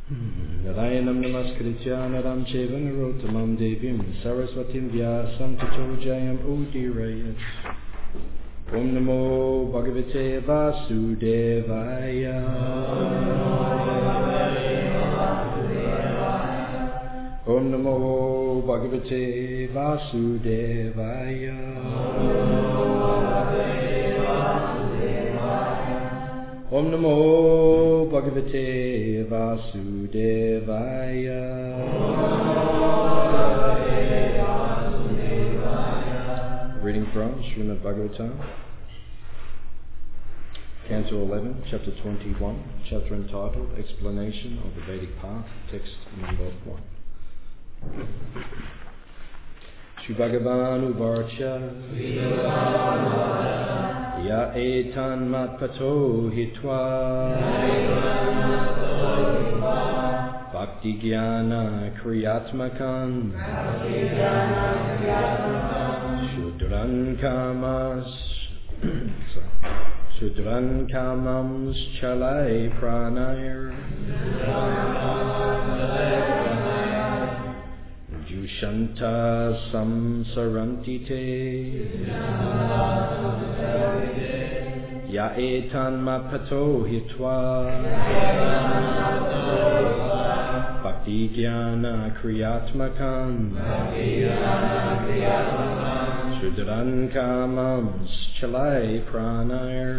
Narayanam namaskritya naram cheva narottamam devim saraswatim vyasam tato jayam udirayat. Om namo bhagavate vasudevaya. Om namo bhagavate vasudevaya. Om namo bhagavate vasudevaya. Reading from Srimad Bhagavatam, Canto 11, Chapter 21, chapter entitled Explanation of the Vedic Path, text number 1. Shri Bhagavan Uvarcha Ya etan matpato hitva Bhakti Jnana Kriyatmakan Shudran Kamams Chalai Pranayar Jushanta Samsaranti Te Ya etan matpato hitva Bhakti Jnana Kriyatmakan Shudran Kamams Chalai Pranayar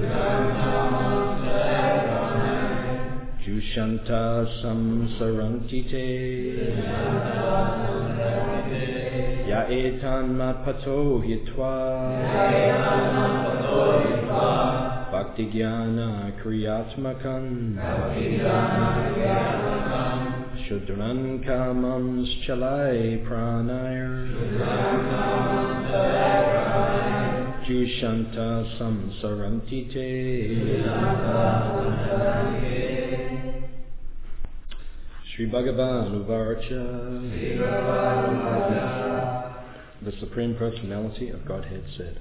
Jushanta Samsaranti Te Ya etan matpato hitva Bhakti Jnana Kriyatmakan Shudran Kamams Chalai Pranayar Jushanta Samsaranti Te. Shri Bhagavan Uvarcha The Supreme Personality of Godhead said,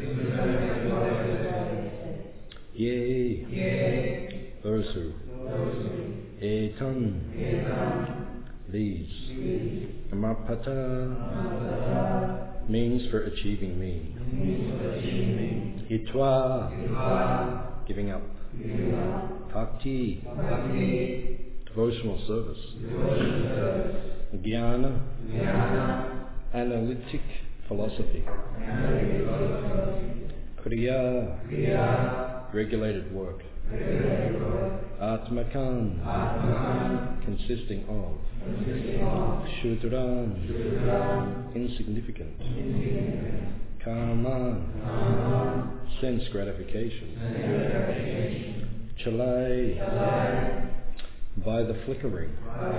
Yea, those who, etan, these, amapata, means for achieving me, hitva, giving up, bhakti, devotional service, jnana, analytic philosophy, kriya, regulated work, atmakan, consisting of, shudran, insignificant, kaman, sense gratification, chalai, by the flickering,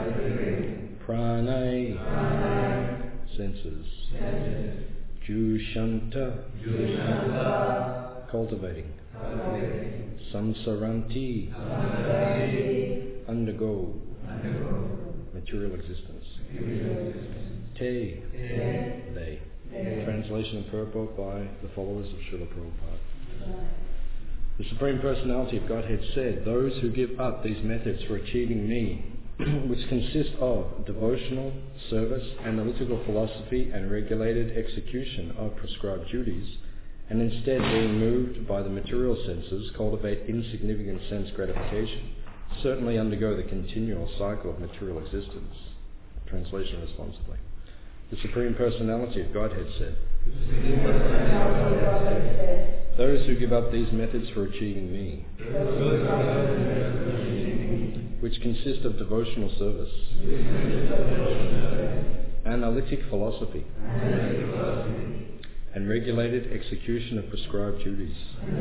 pranay, senses, jushanta, cultivating, samsaranti, undergo, material existence, te, they. Translation and purport by the followers of Srila Prabhupada. The Supreme Personality of Godhead said, those who give up these methods for achieving me, which consist of devotional, service, analytical philosophy, and regulated execution of prescribed duties, and instead being moved by the material senses, cultivate insignificant sense gratification, certainly undergo the continual cycle of material existence. Translation responsibly. The Supreme Personality of Godhead said, those who give up these methods for achieving me, which consist of devotional service, analytic philosophy, and regulated execution of prescribed duties,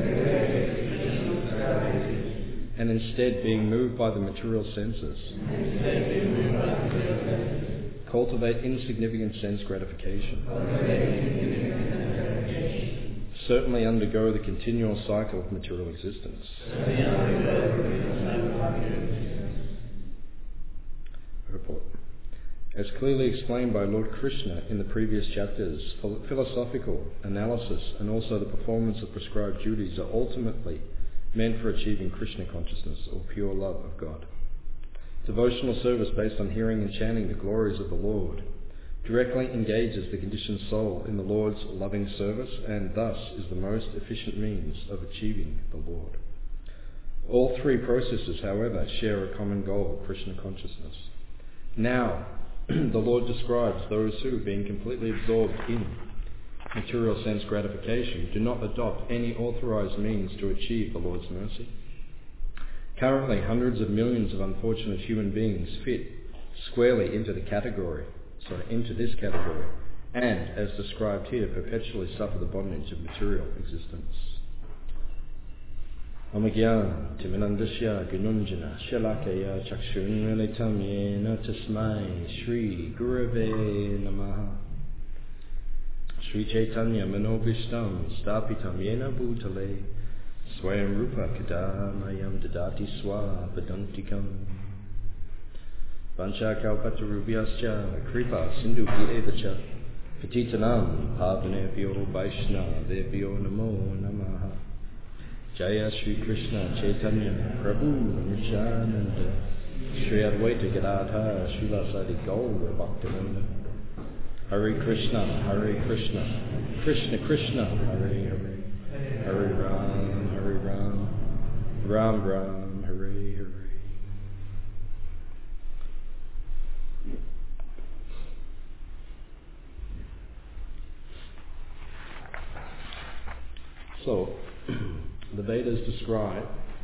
and instead being moved by the material senses, cultivate insignificant sense gratification, certainly undergo the continual cycle of material existence. Report. As clearly explained by Lord Krishna in the previous chapters, philosophical analysis and also the performance of prescribed duties are ultimately meant for achieving Krishna consciousness or pure love of God. Devotional service based on hearing and chanting the glories of the Lord directly engages the conditioned soul in the Lord's loving service and thus is the most efficient means of achieving the Lord. All three processes, however, share a common goal, Krishna consciousness. Now, the Lord describes those who, being completely absorbed in material sense gratification, do not adopt any authorized means to achieve the Lord's mercy. Currently, hundreds of millions of unfortunate human beings fit squarely into this category, and, as described here, perpetually suffer the bondage of material existence. Amagyan Timanandasya Gununjana Shalakaya Chakshunmilitam Yena Tasmai Shri Gurave Namaha Sri Chaitanya Manobishtam Stapitam Yena Bhutale Swayam Rupa Kadamayam Dadati Swa Padantikam Vancha Kalpatarubhyascha Kripa Sindhu Evacha Patitanam Pavanebhyo Vaishnavebhyo Namo Namaha Jaya Shri Krishna Chaitanya Prabhu Nityananda Shri Advaita Gadadhar Srila Sadi Gaura Bhaktivinoda Hare Krishna Krishna Krishna Hare Hare Hare Ram Ram Ram Hare Hare. So the Vedas describe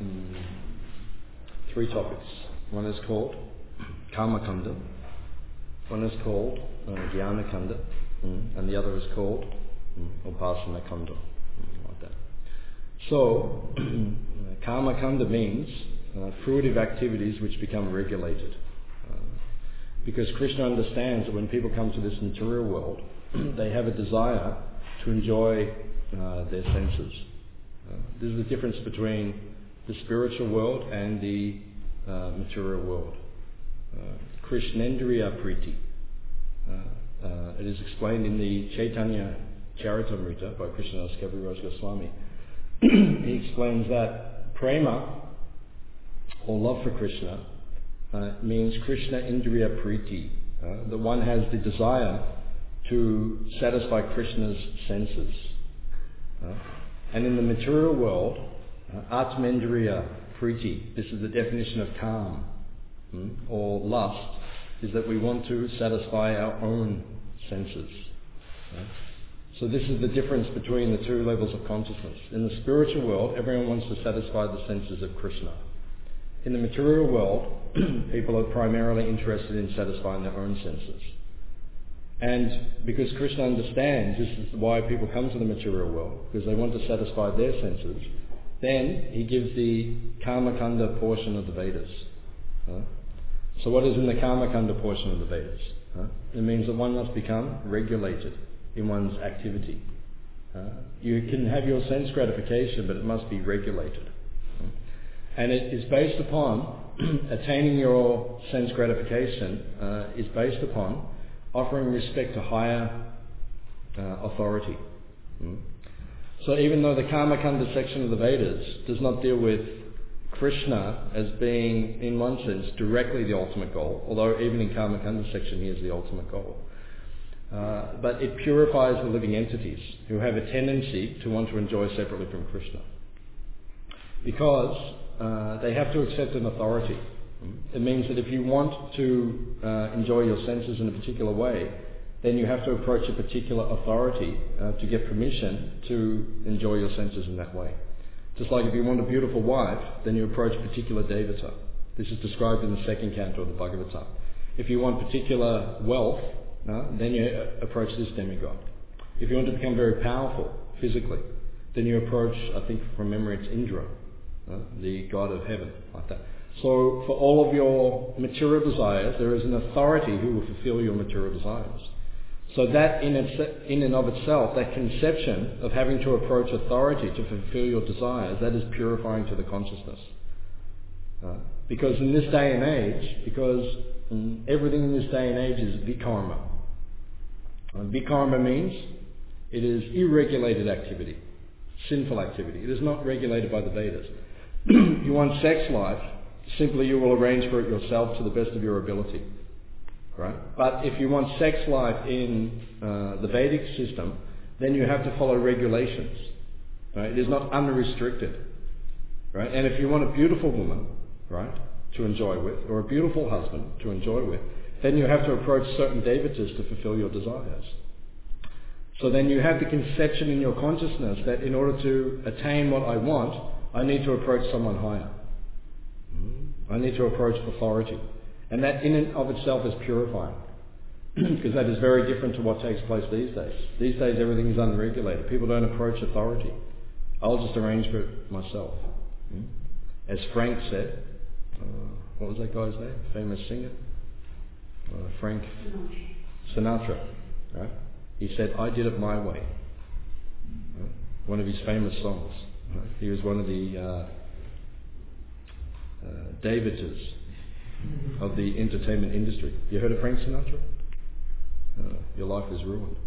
three topics. One is called Karma Kanda, one is called Jnana Kanda, and the other is called Upasana Kanda, like that. So, Karma Kanda means fruitive activities which become regulated. Because Krishna understands that when people come to this material world, they have a desire to enjoy their senses. This is the difference between the spiritual world and the material world. Krishnendriya Priti. It is explained in the Chaitanya Charitamrita by Krishnadas Kaviraj Goswami. He explains that prema, or love for Krishna, means Krishna Indriya Priti. That one has the desire to satisfy Krishna's senses. And in the material world, Atmendriya Priti, this is the definition of calm, or lust, is that we want to satisfy our own senses. So this is the difference between the two levels of consciousness. In the spiritual world, everyone wants to satisfy the senses of Krishna. In the material world, people are primarily interested in satisfying their own senses. And because Krishna understands this is why people come to the material world, because they want to satisfy their senses, then he gives the Karma Kanda portion of the Vedas. So what is in the Karma Kanda portion of the Vedas? It means that one must become regulated in one's activity. You can have your sense gratification, but it must be regulated. And it is based upon attaining your sense gratification is based upon offering respect to higher authority. So even though the Karma Kanda section of the Vedas does not deal with Krishna as being, in one sense, directly the ultimate goal, although even in Karma Kanda section he is the ultimate goal, but it purifies the living entities who have a tendency to want to enjoy separately from Krishna. Because they have to accept an authority. It means that if you want to enjoy your senses in a particular way, then you have to approach a particular authority to get permission to enjoy your senses in that way. Just like if you want a beautiful wife, then you approach a particular devata. This is described in the second canto of the Bhagavatam. If you want particular wealth, then you approach this demigod. If you want to become very powerful physically, then you approach, I think from memory it's Indra, the god of heaven, like that. So for all of your material desires, there is an authority who will fulfill your material desires. So that in and of itself, that conception of having to approach authority to fulfill your desires, that is purifying to the consciousness. Because in this day and age, everything in this day and age is vikarma. Vikarma means it is irregulated activity, sinful activity. It is not regulated by the Vedas. You want sex life, simply you will arrange for it yourself to the best of your ability. Right? But if you want sex life in the Vedic system, then you have to follow regulations. Right? It is not unrestricted. Right? And if you want a beautiful woman, right, to enjoy with, or a beautiful husband to enjoy with, then you have to approach certain devatas to fulfill your desires. So then you have the conception in your consciousness that in order to attain what I want, I need to approach someone higher. I need to approach authority. And that in and of itself is purifying. Because that is very different to what takes place these days. These days everything is unregulated. People don't approach authority. I'll just arrange for it myself. As Frank said, what was that guy's name? Famous singer? Frank Sinatra. Right? He said, I did it my way. Right? One of his famous songs. Right? He was one of the Davids of the entertainment industry. You heard of Frank Sinatra? Your life is ruined.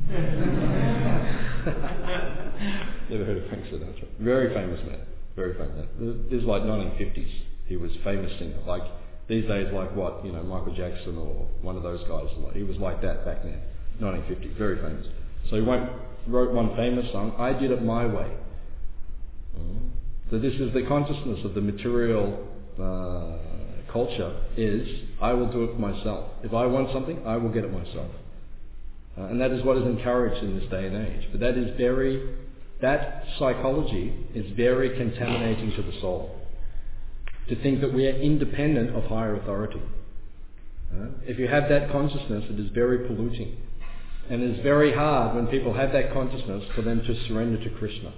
Never heard of Frank Sinatra. Very famous man. Very famous. This is like 1950s. He was a famous singer. Like these days, like what, Michael Jackson or one of those guys. He was like that back then. 1950, very famous. So he wrote one famous song, I Did It My Way. So this is the consciousness of the material culture is, I will do it myself. If I want something, I will get it myself. And that is what is encouraged in this day and age. But that psychology is very contaminating to the soul. To think that we are independent of higher authority. If you have that consciousness, it is very polluting. And it is very hard when people have that consciousness for them to surrender to Krishna.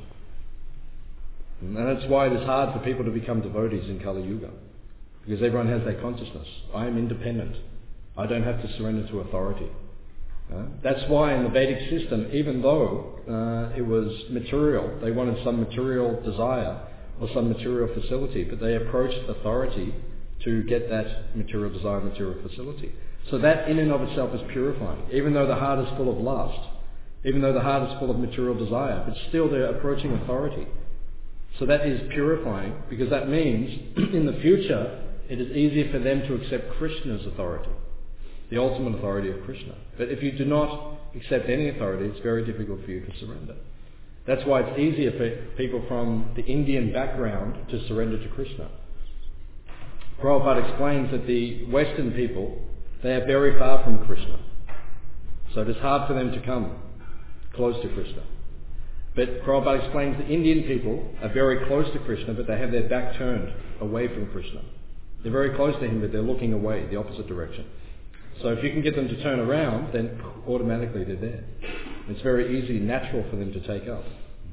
And that's why it is hard for people to become devotees in Kali Yuga. Because everyone has that consciousness. I am independent. I don't have to surrender to authority. That's why in the Vedic system, even though it was material, they wanted some material desire or some material facility, but they approached authority to get that material desire, material facility. So that in and of itself is purifying. Even though the heart is full of lust, even though the heart is full of material desire, but still they're approaching authority. So that is purifying, because that means in the future it is easier for them to accept Krishna's authority, the ultimate authority of Krishna. But if you do not accept any authority, it's very difficult for you to surrender. That's why it's easier for people from the Indian background to surrender to Krishna. Prabhupada explains that the Western people, they are very far from Krishna. So it is hard for them to come close to Krishna. But Prabhupada explains the Indian people are very close to Krishna, but they have their back turned away from Krishna. They're very close to him, but they're looking away, the opposite direction. So if you can get them to turn around, then automatically they're there. It's very easy, natural for them to take up.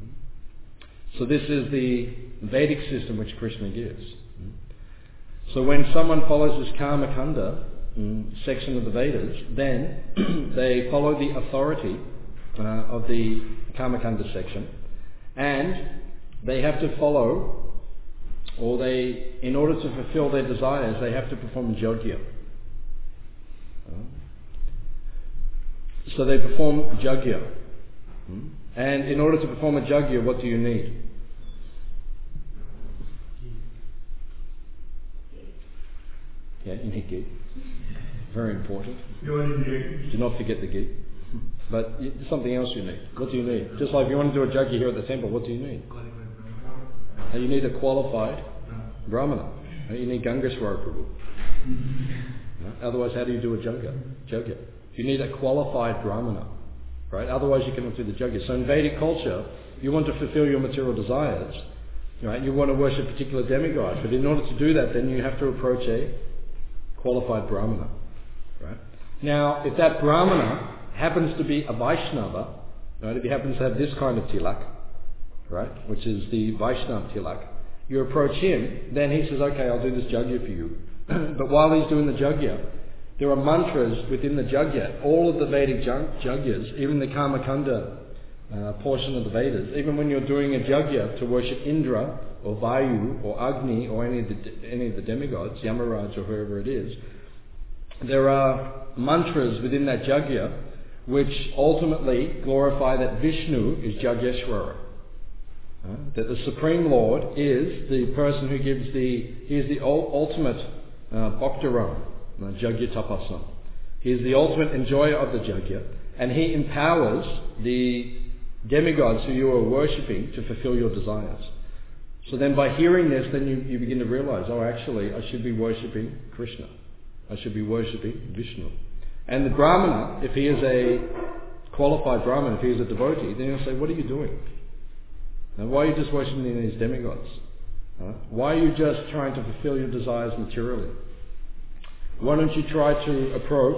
So this is the Vedic system which Krishna gives. So when someone follows this Karma Kanda section of the Vedas, then they follow the authority of the Karma Kanda section, and they have to follow, or in order to fulfill their desires, they have to perform yajna. So they perform yajna. And in order to perform a yajna, what do you need? Yeah, you need ghee. Very important. Do not forget the ghee. But something else you need. What do you need? Just like if you want to do a yajna here at the temple, what do you need? You need a qualified brahmana. You need Gangaswara Prabhu. Otherwise, how do you do a yajna? You need a qualified brahmana. Right? Otherwise, you cannot do the yajna. So in Vedic culture, you want to fulfill your material desires. Right? You want to worship particular demigods. But in order to do that, then you have to approach a qualified brahmana. Right? Now, if that brahmana happens to be a Vaishnava, right, if he happens to have this kind of tilak, right, which is the Vaishnava tilak, you approach him, then he says, okay, I'll do this yajna for you. But while he's doing the yajna, there are mantras within the yajna. All of the Vedic yajnas, even the Karma Kanda portion of the Vedas, even when you're doing a yajna to worship Indra or Vayu or Agni or any of the demigods, Yamaraj or whoever it is, there are mantras within that yajna which ultimately glorify that Vishnu is Yajneshwara. That the Supreme Lord is the person who gives he is the ultimate Bhaktaram, Jagya Tapasa. He is the ultimate enjoyer of the Jagya, and he empowers the demigods who you are worshipping to fulfill your desires. So then by hearing this, then you begin to realize, oh, actually, I should be worshipping Krishna. I should be worshipping Vishnu. And the Brahmana, if he is a qualified Brahmana, if he is a devotee, then he'll say, what are you doing? Now, why are you just worshipping these demigods? Why are you just trying to fulfill your desires materially? Why don't you try to approach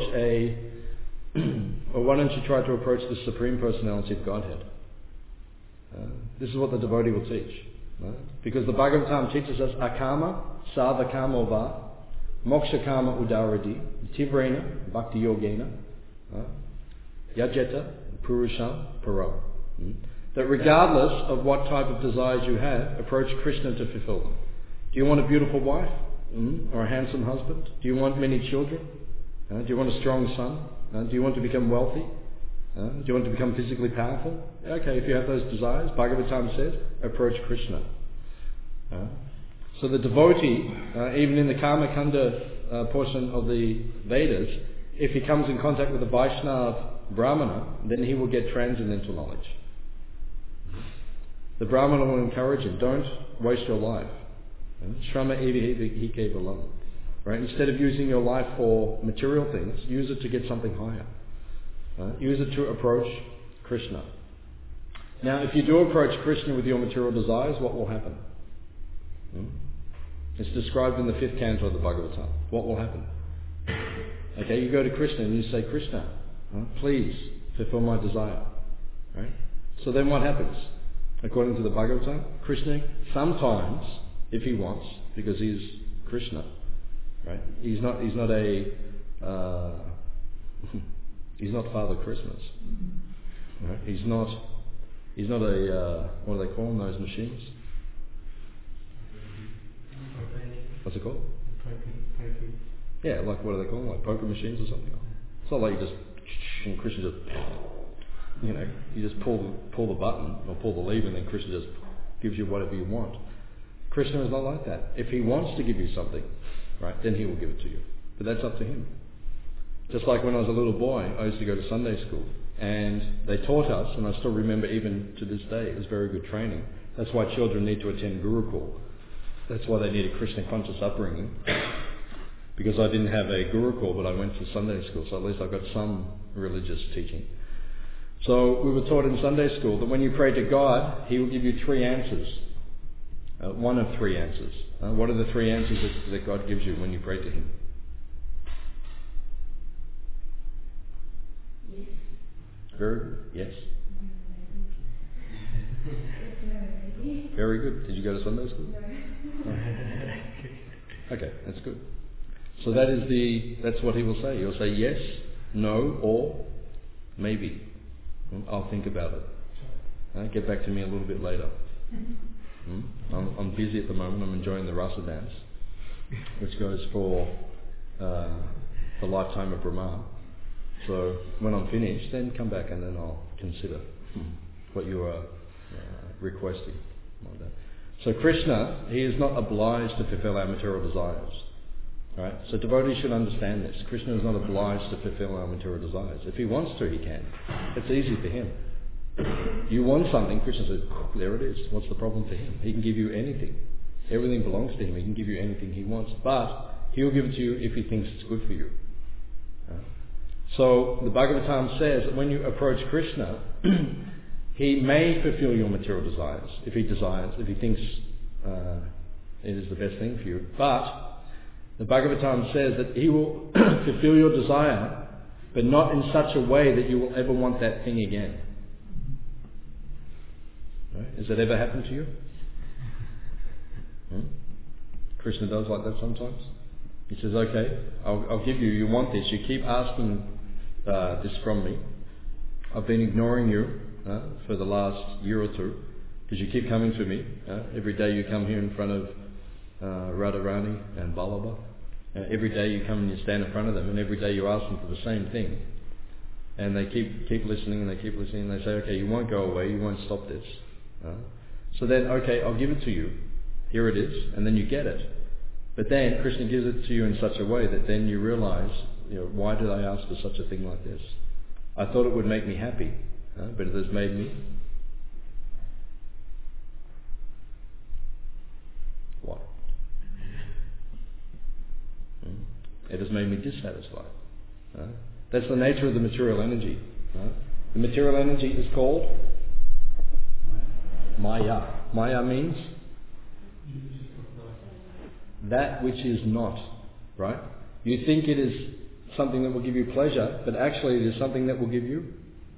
the Supreme Personality of Godhead? This is what the devotee will teach. Because the Bhagavatam teaches us akama sadhakamo va moksha kama udaradi tivrena bhakti yogena yajeta purusham paro. That regardless of what type of desires you have, approach Krishna to fulfill them. Do you want a beautiful wife? Or a handsome husband? Do you want many children? Do you want a strong son? Do you want to become wealthy? Do you want to become physically powerful? Okay, if you have those desires, Bhagavatam says, approach Krishna. So the devotee, even in the Karma Kanda portion of the Vedas, if he comes in contact with a Vaishnava Brahmana, then he will get transcendental knowledge. The Brahmana will encourage him, don't waste your life. Shrama evi hike balam. Right? Instead of using your life for material things, use it to get something higher. Use it to approach Krishna. Now, if you do approach Krishna with your material desires, what will happen? It's described in the 5th canto of the Bhagavatam. What will happen? Okay, you go to Krishna and you say, Krishna, please fulfill my desire. Right? So then what happens? According to the Bhagavatam, Krishna sometimes, if he wants, because he's Krishna, right? He's not Father Christmas, right? He's not a what do they call them, those machines? What's it called? Yeah, like what do they call them? Like poker machines or something. It's not like you just and Krishna just you just pull the button or pull the lever and then Krishna just gives you whatever you want. Krishna is not like that. If he wants to give you something, right, then he will give it to you. But that's up to him. Just like when I was a little boy, I used to go to Sunday school and they taught us, and I still remember even to this day, it was very good training. That's why children need to attend Gurukul. That's why they need a Krishna conscious upbringing. Because I didn't have a Gurukul, but I went to Sunday school, so at least I got some religious teaching. So we were taught in Sunday school that when you pray to God, he will give you 3 answers. One of 3 answers. What are the 3 answers that God gives you when you pray to him? Yes. Very good. Yes. Very good. Did you go to Sunday school? No. Okay, that's good. So that's what he will say. He'll say yes, no, or maybe. I'll think about it. Get back to me a little bit later. I'm busy at the moment. I'm enjoying the Rasa dance, which goes for the lifetime of Brahma. So when I'm finished, then come back and then I'll consider what you are requesting. Like that. So Krishna, he is not obliged to fulfill our material desires. Right? So devotees should understand this. Krishna is not obliged to fulfill our material desires. If he wants to, he can. It's easy for him. You want something, Krishna says, there it is. What's the problem for him? He can give you anything. Everything belongs to him. He can give you anything he wants. But he'll give it to you if he thinks it's good for you. So the Bhagavatam says that when you approach Krishna, he may fulfill your material desires if he desires, if he thinks it is the best thing for you. But the Bhagavatam says that he will fulfill your desire, but not in such a way that you will ever want that thing again. Right? Has that ever happened to you? Krishna does like that sometimes. He says, okay, I'll give you, you want this, you keep asking this from me. I've been ignoring you for the last year or two, because you keep coming to me. Every day you come here in front of Radharani and Ballabha. Every day you come and you stand in front of them, and every day you ask them for the same thing. And they keep listening and they keep listening, and they say, okay, you won't go away, you won't stop this. So then, okay, I'll give it to you. Here it is, and then you get it. But then Krishna gives it to you in such a way that then you realize, why did I ask for such a thing like this? I thought it would make me happy, but it has made me what? It has made me dissatisfied. That's the nature of the material energy. The material energy is called Maya. Maya means that which is not, right? You think it is something that will give you pleasure, but actually it is something that will give you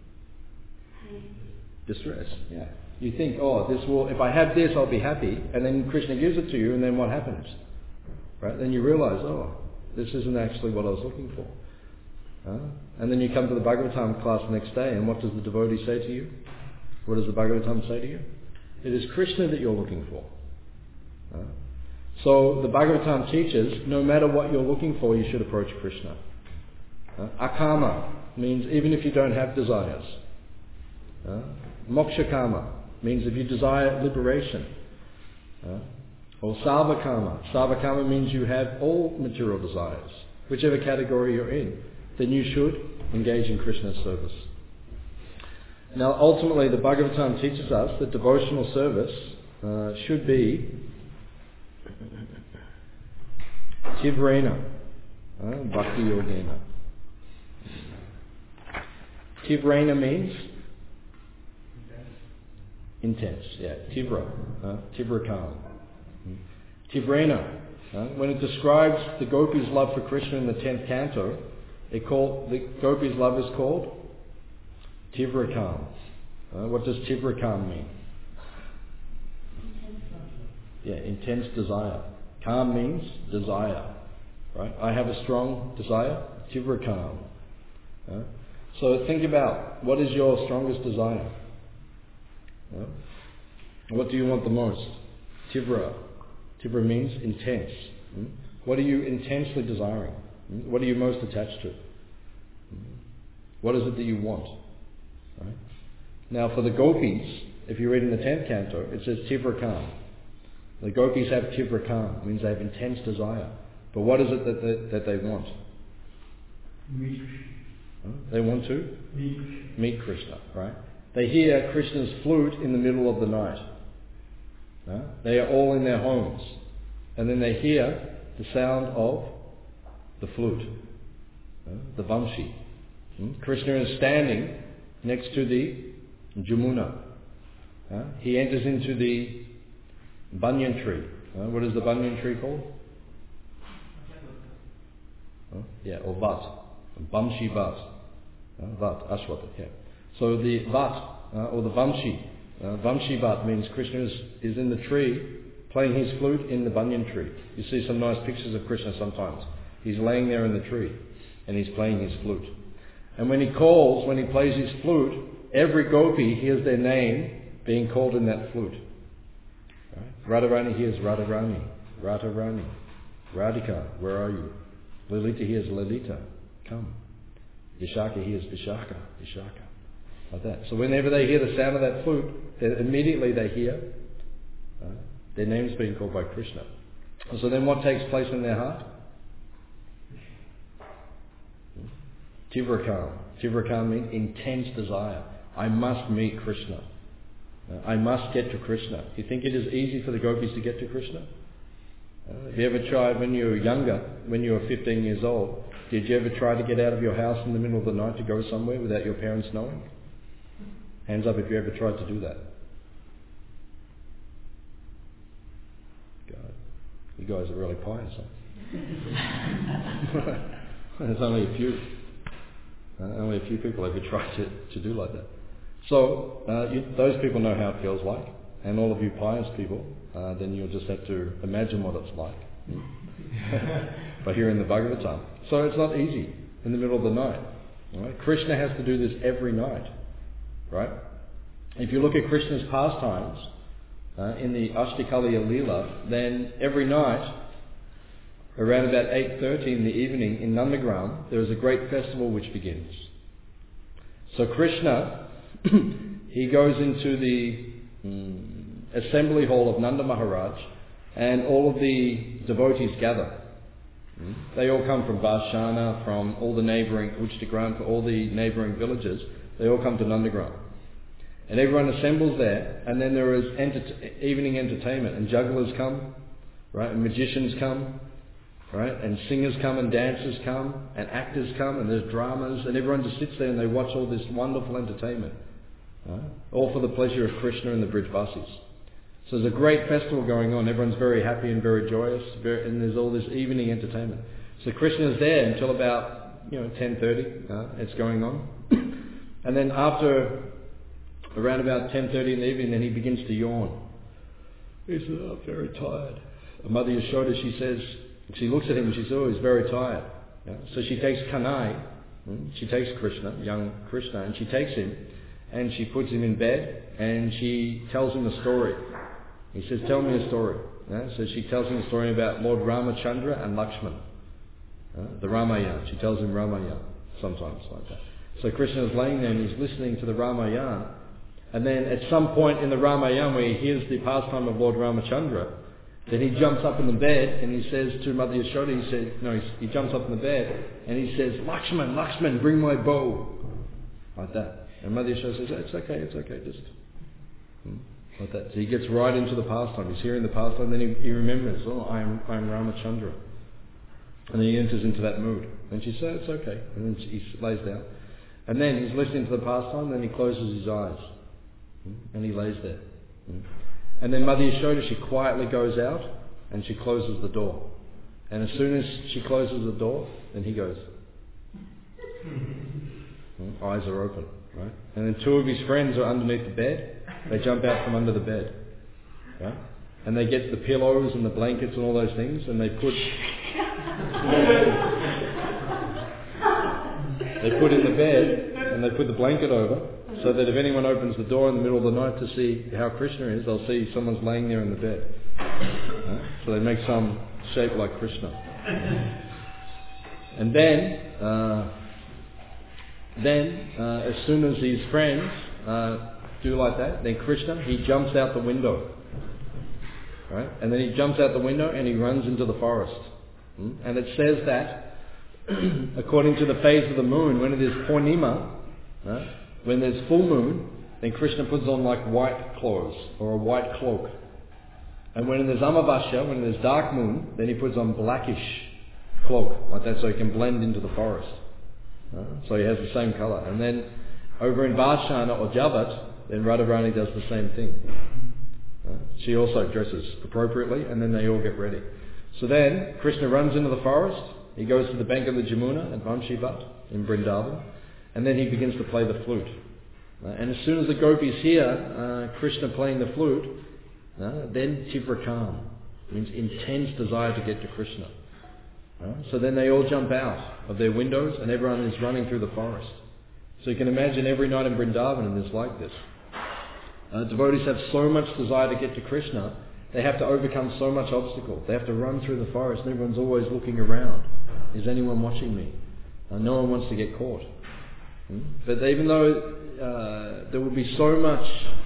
distress. Yeah. You think, if I have this, I'll be happy, and then Krishna gives it to you, and then what happens? Right? Then you realize, this isn't actually what I was looking for. And then you come to the Bhagavatam class the next day, and what does the devotee say to you? What does the Bhagavatam say to you? It is Krishna that you're looking for. So the Bhagavatam teaches, no matter what you're looking for, you should approach Krishna. Akama means even if you don't have desires. Moksha kama means if you desire liberation. Or sarvakama. Sarvakama means you have all material desires. Whichever category you're in, then you should engage in Krishna's service. Now ultimately the Bhagavatam teaches us that devotional service should be Tivrena, Bhakti Yogena. Tivrena means intense, Tivra, Tivrakam. Tivrena, when it describes the gopis' love for Krishna in the 10th canto, the gopis' love is called Tivrakam. What does Tivrakam mean? Intense desire. Kam means desire, right? I have a strong desire, Tivrakam. So think about, what is your strongest desire? What do you want the most? Tivra. Tivra means intense. What are you intensely desiring? What are you most attached to? What is it that you want? Right? Now for the gopis, if you read in the 10th canto, it says Tivrakam. The gopis have Tivrakam, means they have intense desire. But what is it that they want? They want to meet Krishna, right? They hear Krishna's flute in the middle of the night. They are all in their homes. And then they hear the sound of the flute, the Vamshi. Krishna is standing next to the Jamuna. He enters into the banyan tree. What is the banyan tree called? Or vat. Vamshi vat. Vat, Ashwata, So the vat, or the Vamshi. Vamshi vat means Krishna is in the tree playing his flute in the banyan tree. You see some nice pictures of Krishna sometimes. He's laying there in the tree and he's playing his flute. And when he plays his flute, every gopi hears their name being called in that flute. Right? Radharani hears Radharani, Radharani. Radhika, where are you? Lalita hears Lalita, come. Vishaka hears Vishaka, Vishaka. Like that. So whenever they hear the sound of that flute, then immediately they hear their names being called by Krishna. So then what takes place in their heart? Tivrakam. Tivrakam means intense desire. I must meet Krishna. I must get to Krishna. You think it is easy for the gopis to get to Krishna? Have you ever tried when you were younger, when you were 15 years old, did you ever try to get out of your house in the middle of the night to go somewhere without your parents knowing? Hands up if you ever tried to do that. God, you guys are really pious, huh? There's only a few. Only a few people ever tried to do like that. So those people know how it feels like, and all of you pious people, then you'll just have to imagine what it's like by hearing the Bhagavatam. So it's not easy in the middle of the night. Right? Krishna has to do this every night. Right? If you look at Krishna's pastimes in the Ashtakaliya Leela, then every night, around about 8:30 in the evening in Nandagram, there is a great festival which begins. So Krishna, he goes into the assembly hall of Nanda Maharaj, and all of the devotees gather. They all come from Varshana, from all the neighbouring, Uchtagram, all the neighbouring villages. They all come to Nandagram. And everyone assembles there, and then there is evening entertainment, and jugglers come, right, and magicians come, right, and singers come, and dancers come, and actors come, and there's dramas, and everyone just sits there and they watch all this wonderful entertainment, right? All for the pleasure of Krishna and the Brijvasis. So there's a great festival going on. Everyone's very happy and very joyous, and there's all this evening entertainment. So Krishna's there until about 10:30. It's going on, and then after around about 10:30 in the evening, then he begins to yawn. He says, "I'm very tired." Mother Yashoda, she looks at him and she says, "Oh, he's very tired." So she takes Kanai, she takes Krishna, young Krishna, and she takes him and she puts him in bed and she tells him a story. He says, "Tell me a story." So she tells him a story about Lord Ramachandra and Lakshman. The Ramayana. She tells him Ramayana, sometimes like that. So Krishna is laying there and he's listening to the Ramayana. And then at some point in the Ramayana where he hears the pastime of Lord Ramachandra, then he jumps up in the bed and he says to Mother Yashoda, he jumps up in the bed and he says, "Lakshman, Lakshman, bring my bow." Like that. And Mother Yashoda says, it's okay, just like that. So he gets right into the pastime. He's hearing the pastime, then he remembers, I'm Ramachandra. And then he enters into that mood. And she says, "It's okay." And then he lays down. And then he's listening to the pastime, then he closes his eyes. And he lays there. And then Mother Yashoda, she quietly goes out and she closes the door. And as soon as she closes the door, then he goes. Eyes are open, right? And then two of his friends are underneath the bed. They jump out from under the bed. Right? And they get the pillows and the blankets and all those things and they put in the bed and they put the blanket over, so that if anyone opens the door in the middle of the night to see how Krishna is, they'll see someone's laying there in the bed. So they make some shape like Krishna. And then as soon as his friends do like that, then Krishna, he jumps out the window. Right? And then he jumps out the window and he runs into the forest. And it says that according to the phase of the moon, when it is Purnima, when there's full moon, then Krishna puts on like white clothes or a white cloak. And when there's Amavasya, when there's dark moon, then he puts on blackish cloak like that, so he can blend into the forest. So he has the same colour. And then over in Varshana or Javat, then Radharani does the same thing. She also dresses appropriately, and then they all get ready. So then Krishna runs into the forest. He goes to the bank of the Jamuna at Vanshivat in Vrindavan. And then he begins to play the flute. And as soon as the gopis hear Krishna playing the flute, then Tivrakam, means intense desire to get to Krishna. So then they all jump out of their windows and everyone is running through the forest. So you can imagine every night in Vrindavan it is like this. Devotees have so much desire to get to Krishna, they have to overcome so much obstacle. They have to run through the forest and everyone's always looking around. Is anyone watching me? No one wants to get caught. But even though there will be so much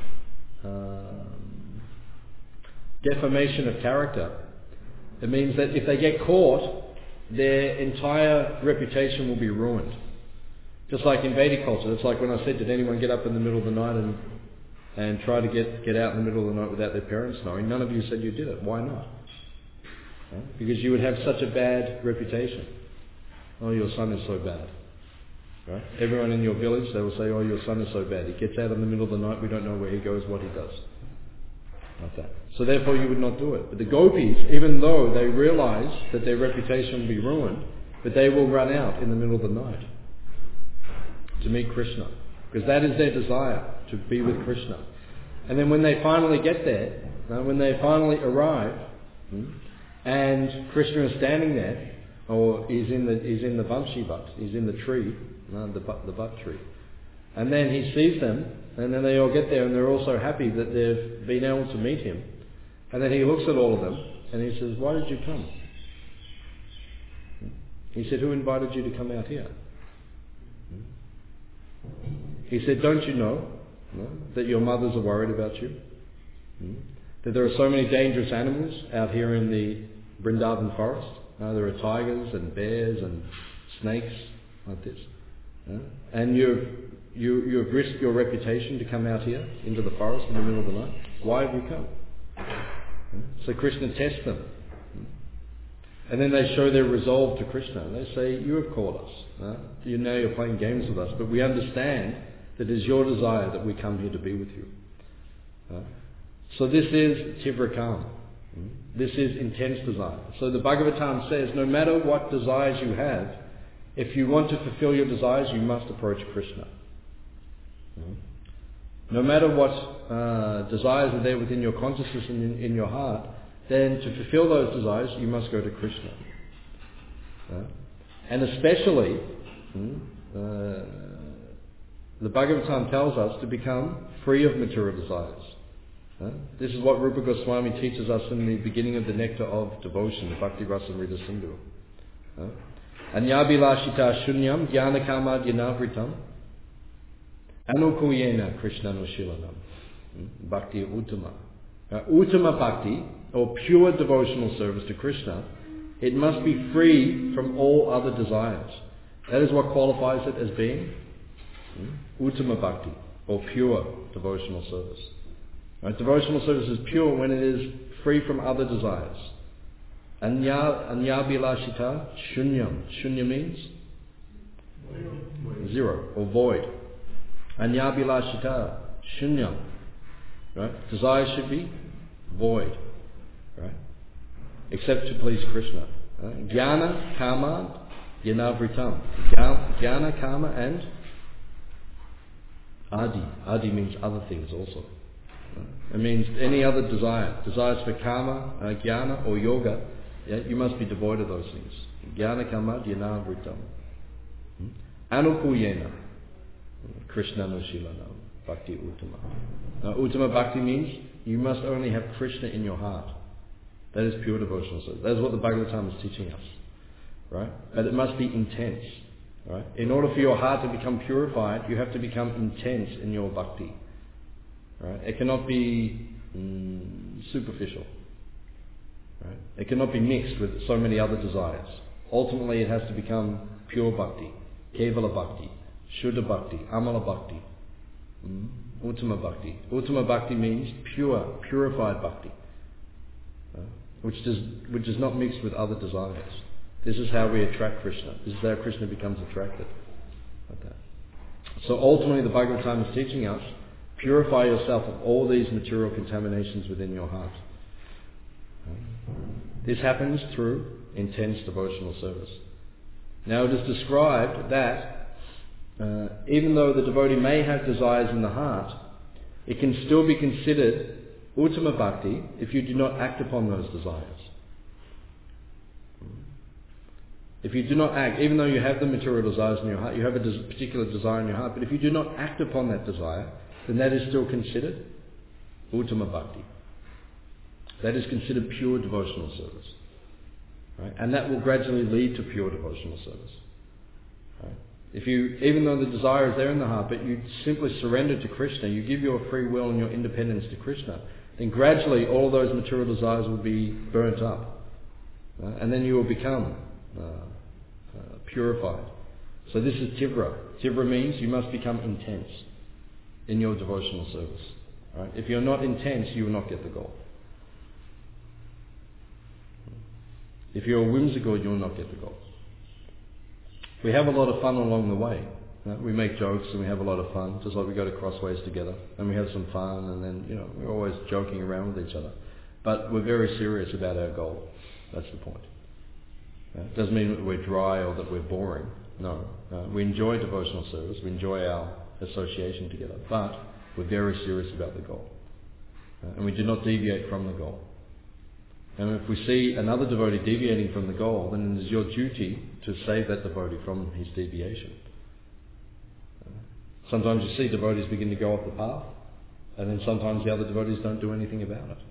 defamation of character, it means that if they get caught, their entire reputation will be ruined. Just like in Vedic culture, it's like when I said, did anyone get up in the middle of the night and try to get out in the middle of the night without their parents knowing? None of you said you did it. Why not? Because you would have such a bad reputation. Oh, your son is so bad. Right? Everyone in your village, they will say, oh, your son is so bad. He gets out in the middle of the night, we don't know where he goes, what he does. Like that. So therefore you would not do it. But the gopis, even though they realize that their reputation will be ruined, but they will run out in the middle of the night to meet Krishna. Because that is their desire, to be with Krishna. And then when they finally get there, when they finally arrive, and Krishna is standing there, or he's in the Vanshivat, he's in the tree, the butt tree. And then he sees them, and then they all get there, and they're all so happy that they've been able to meet him. And then he looks at all of them, and he says, why did you come? He said, who invited you to come out here? He said, don't you know that your mothers are worried about you? that there are so many dangerous animals out here in the Vrindavan forest. There are tigers and bears and snakes like this. And you've risked your reputation to come out here into the forest in the middle of the night. Why have you come? So Krishna tests them. And then they show their resolve to Krishna. They say, you have called us. You know you're playing games with us, but we understand that it is your desire that we come here to be with you. So this is Tivra Kama. This is intense desire. So the Bhagavatam says, no matter what desires you have, if you want to fulfill your desires, you must approach Krishna. No matter what desires are there within your consciousness and in your heart, then to fulfill those desires, you must go to Krishna. And especially, the Bhagavatam tells us to become free of material desires. This is what Rupa Goswami teaches us in the beginning of the Nectar of Devotion, the Bhakti Rasamrita Sindhu. Anyabhilashita shunyam jnana kamad yanavritam anukuyena krishnanushilanam bhakti uttama. Uttama bhakti, or pure devotional service to Krishna, it must be free from all other desires. That is what qualifies it as being uttama bhakti, or pure devotional service. Devotional service is pure when it is free from other desires. Anyabhilashita shunyam. Shunya means zero or void. Anyabhilashita shunyam. Right? Desire should be void. Right? Except to please Krishna. Jnana, kama, yanavritam. Jnana, kama and adi. Adi means other things also. It means any other desires for karma, jnana or yoga, you must be devoid of those things. Jnana kama dhyana vritam. Anukuyena Krishna nushilanam bhakti uttama. Now uttama bhakti means you must only have Krishna in your heart. That is pure devotional service. That is what the Bhagavatam is teaching us. Right? But it must be intense. Right? In order for your heart to become purified, you have to become intense in your bhakti. Right? It cannot be superficial. Right? It cannot be mixed with so many other desires. Ultimately, it has to become pure bhakti, kevala bhakti, shuddha bhakti, amala bhakti, uttama bhakti. Uttama bhakti means pure, purified bhakti, which is not mixed with other desires. This is how we attract Krishna. This is how Krishna becomes attracted. Like that. So ultimately, the Bhagavatam is teaching us, purify yourself of all these material contaminations within your heart. This happens through intense devotional service. Now it is described that even though the devotee may have desires in the heart, it can still be considered uttama bhakti if you do not act upon those desires. If you do not act, even though you have the material desires in your heart, you have a particular desire in your heart, but if you do not act upon that desire, then that is still considered uttama bhakti. That is considered pure devotional service. Right? And that will gradually lead to pure devotional service. Right? If you, even though the desire is there in the heart, but you simply surrender to Krishna, you give your free will and your independence to Krishna, then gradually all those material desires will be burnt up. Right? And then you will become purified. So this is Tivra. Tivra means you must become intense in your devotional service. Right? If you're not intense, you will not get the goal. If you're whimsical, you will not get the goal. We have a lot of fun along the way. Right? We make jokes and we have a lot of fun, just like we go to Crossways together and we have some fun, and then we're always joking around with each other. But we're very serious about our goal. That's the point. It doesn't mean that we're dry or that we're boring. No. We enjoy devotional service. We enjoy our association together. But we're very serious about the goal. And we do not deviate from the goal. And if we see another devotee deviating from the goal, then it is your duty to save that devotee from his deviation. Sometimes you see devotees begin to go off the path, and then sometimes the other devotees don't do anything about it.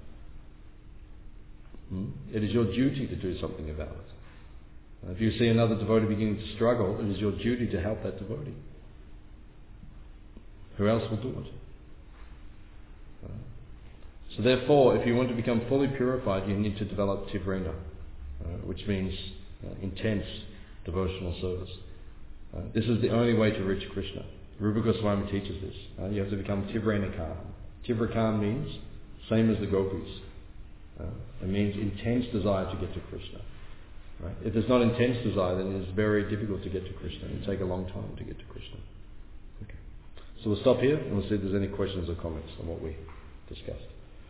It is your duty to do something about it. If you see another devotee beginning to struggle, it is your duty to help that devotee. Who else will do it? So therefore, if you want to become fully purified, you need to develop Tivrena, which means intense devotional service. This is the only way to reach Krishna. Rupa Goswami teaches this. You have to become Tivrenakam. Tivrakam means same as the gopis. It means intense desire to get to Krishna. Right? If there's not intense desire, then it's very difficult to get to Krishna. It will take a long time to get to Krishna. Okay. So we'll stop here and we'll see if there's any questions or comments on what we discussed.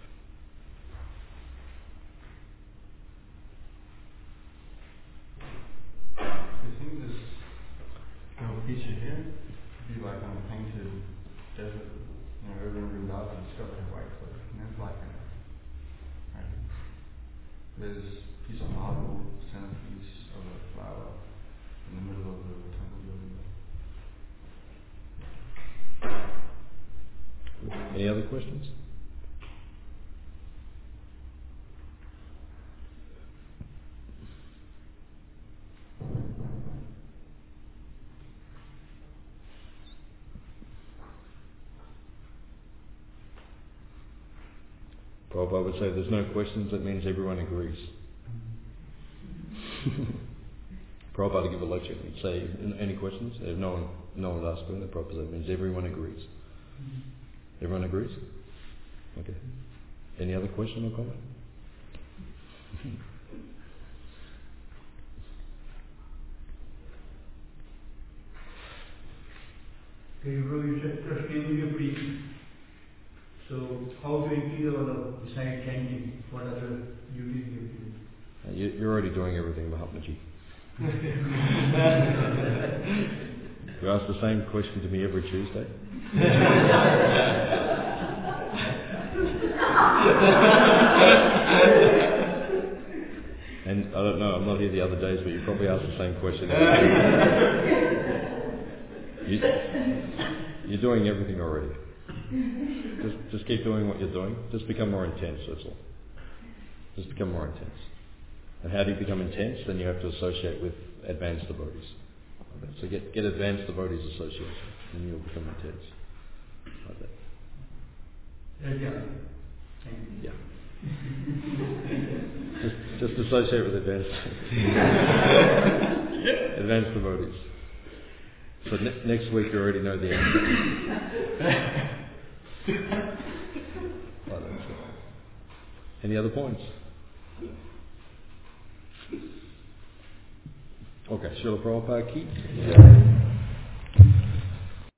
Feature here to be like on a painted desert, over in Vrindavan, it's got a white cliff, and there's like there's a piece of marble, centerpiece of a flower in the middle of the temple building. Any other questions? Prabhupada would say if there's no questions, that means everyone agrees. Prabhupada would give a lecture and say, any questions? If no one would ask them, Prabhupada said, that means everyone agrees. Everyone agrees? Okay. Any other question or comment? Okay, bro, you said just give me a brief. So how to increase our love besides chanting? What other duties do you do? You're already doing everything, Mahatmaji. You ask the same question to me every Tuesday. And I don't know, I'm not here the other days, but you probably ask the same question. You're doing everything already. Just keep doing what you're doing. Just become more intense, that's all. Just become more intense. And how do you become intense? Then you have to associate with advanced devotees. So get advanced devotees association, and you'll become intense. Like that. Yeah. Just associate with advanced devotees. So next week you already know the answer. Any other points? Okay, Srila Prabhupada ki.